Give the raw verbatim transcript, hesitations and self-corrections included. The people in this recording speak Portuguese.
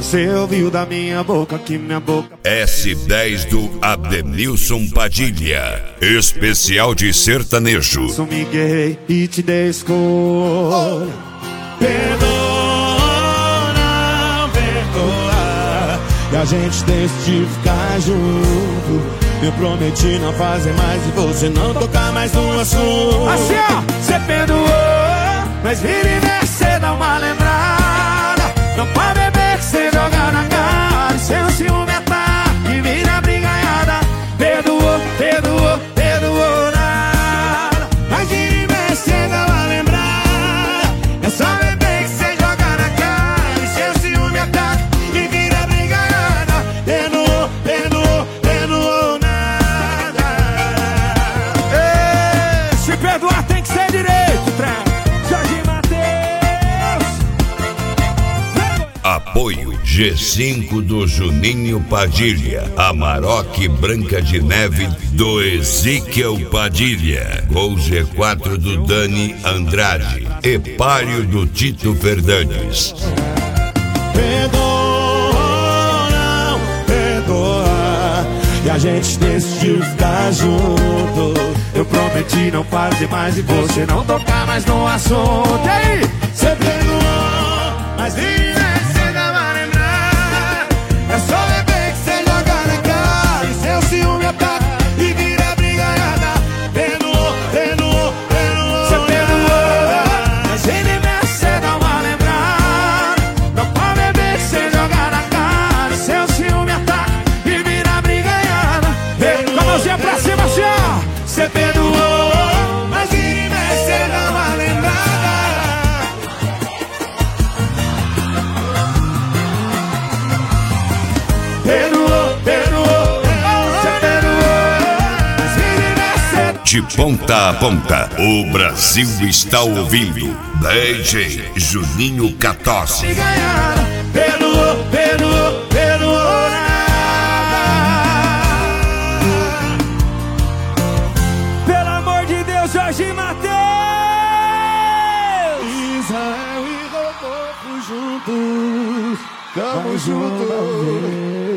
Você ouviu da minha boca que minha boca... S dez do Ademilson Padilha, especial de sertanejo. Sumiguei e te dei escolha. Perdoa, não perdoa, e a gente decidiu ficar junto. Eu prometi não fazer mais e você não tocar mais no assunto. Assim ó, você perdoou, mas vira e mexe, cê dá uma lembrada. Não pode beber que cê joga na cara, e seu ciúme ataca e vira brigaiada. Perdoou, perdoou, perdoou nada, mas vira e mexe, cê dá uma lembrada. É só beber que cê joga na cara, e seu ciúme ataca e vira brigaiada. Perdoou, perdoou, perdoou nada. Ei, se perdoar tem que ser direito, trem. Apoio G cinco do Juninho Padilha, Amarok Branca de Neve do Ezequiel Padilha, Gol G quatro do Dani Andrade, Epário do Tito Fernandes. Perdoa, não perdoa, e a gente decidiu ficar junto. Eu prometi não fazer mais e você não tocar mais no assunto. E aí, você perdoou, mas vira. É só beber que cê joga na cara, e seu ciúme ataca e vira brigaiada. Perdoou, perdoou, perdoou. Cê perdoou, mas ele mexe, cê dá uma lembrada. Não pode beber que cê joga na cara, e seu ciúme ataca e vira brigaiada. Com a mãozinha pra cima, assim ó. Cê perdoou, mas ele mexe, cê dá uma lembrada. Perdoou, perdoou, você perdoou. De ponta a ponta, o Brasil está ouvindo. D J Juninho quatorze. Perdoou, perdoou, perdoou nada. Pelo amor de Deus, Jorge Mateus. Israel e Rodolfo juntos. Tamo juntos.